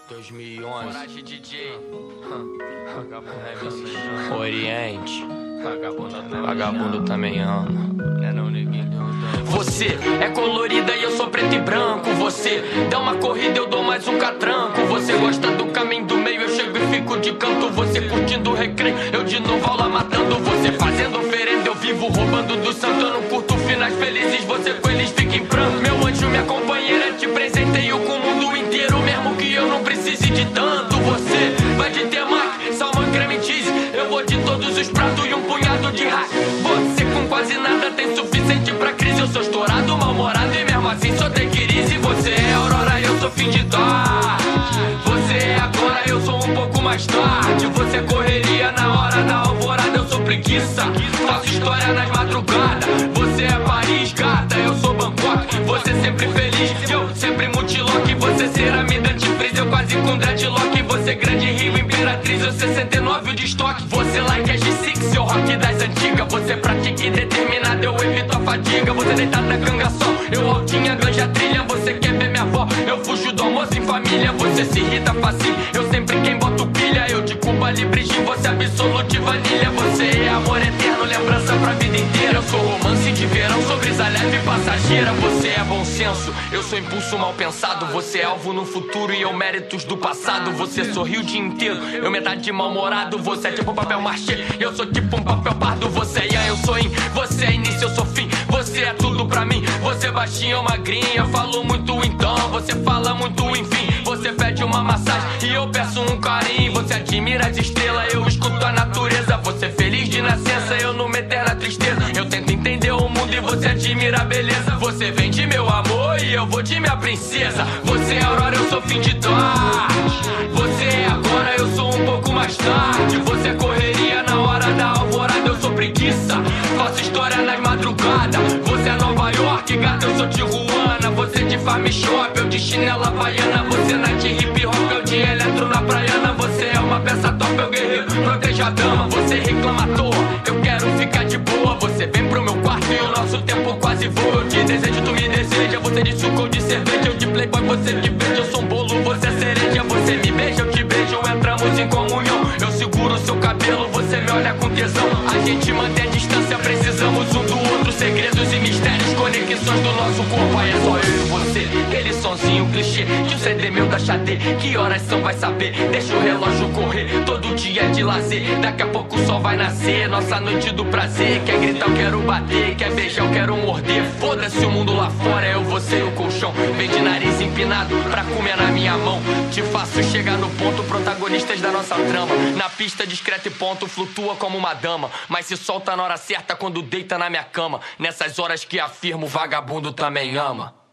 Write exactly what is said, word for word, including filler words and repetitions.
dois mil e onze. Coragem D J. Oriente. Vagabundo, Vagabundo também ama. Não é não, neguinho. Você é colorida e eu sou preto e branco. Você dá uma corrida, eu dou mais um catranco. Você gosta do caminho do meio, eu chego e fico de canto. Você curtindo o recreio, eu de novo aula matando. Você fazendo oferenda, eu vivo roubando do santo. Eu não curto finais felizes, você com eles fica em pranto. Meu anjo, minha companheira, te presenteio com o mundo inteiro, mesmo que eu não precise de tanto. Você vai de temaki, salmão, creme cheese. Eu vou de todos os pratos e um punhado de hack. Você com quase nada tem suficiente pra crise. Eu sou estourado, mal-humorado e mesmo assim só tem crise. Você é aurora, eu sou fim de tarde. Você é agora, eu sou um pouco mais tarde. Você correria na hora da alvorada, eu sou preguiça. Faço história nas madrugadas. Você é Paris, gata, eu sou Bangkok. Você sempre feliz, eu sempre multilock. Você ceramida antifreeze, eu quase com dreadlock. Você grande rio, imperatriz, eu sessenta e nove o de estoque. Você like a G seis, eu rock das antigas. Você pratica e determinada, eu evito a fadiga. Você deitado na cangaçol, eu altinha, ganja trilha. Você quer ver minha avó, eu fujo do almoço em família. Você se irrita fácil, eu sempre quem boto pilha. Eu de Cuba Libre, você absolute vanilha. Você é amor eterno, lembrança pra vida inteira. Eu sou romance de verão, sou brisa leve e passageira. Você é bom senso, eu sou impulso mal pensado. Você é alvo no futuro e eu méritos do passado. Você sorri o dia inteiro, eu metade de mal-humorado. Você é tipo um papel machê, eu sou tipo um papel pardo. Você é yang, eu sou in, você é início, eu sou fim. Você é tudo pra mim, você baixinha ou magrinha. Eu falo muito então, você fala muito enfim. Você pede uma massagem e eu peço um carinho. Você admira as estrelas, eu escuto a natureza. Você é feliz de nascença, eu numa eterna tristeza. Eu tento entender o mundo e você admira a beleza. Você vem de meu amor e eu vou de minha princesa. Você é aurora, eu sou fim de tarde. Você é agora, eu sou um pouco mais tarde. Você correria na hora da alvorada, eu sou preguiça. Faço história nas madrugadas. Você é Nova York, gata, eu sou Tijuana. Você de farm shop, eu de chinela havaiana. Você night hip hop, eu de eletro na praiana. Você é uma peça top, eu guerreiro, proteja a dama. Você reclama à toa, eu quero ficar de boa. Você vem pro meu quarto e o nosso tempo quase voa. Eu te desejo, tu me deseja. Você de suco ou de cerveja, eu de playboy, você de beijo. Eu sou um bolo, você é cereja. Você me beija, eu te beijo, entramos em comunhão. Eu seguro o seu cabelo, você me olha com tesão. A gente mantém a distância, precisamos um do outro. Segredos e mistérios, conexões do nosso corpo. Aí é só eu e você, aquele sonzinho clichê de um C D meu da Xadê. Que horas são, vai saber, deixa o relógio correr. Todo dia é de lazer, daqui a pouco o sol vai nascer. Nossa noite do prazer, quer gritar, eu quero bater. Quer beijar, eu quero morder. Foda-se o mundo lá fora, eu, você e o colchão. Vem de nariz empinado pra comer na minha mão. Te faço chegar no ponto, protagonistas da nossa trama. Na pista discreto e ponto, flutua como uma dama. Mas se solta na hora certa quando deita na minha cama. Nessas horas que afirmo, vagabundo também ama.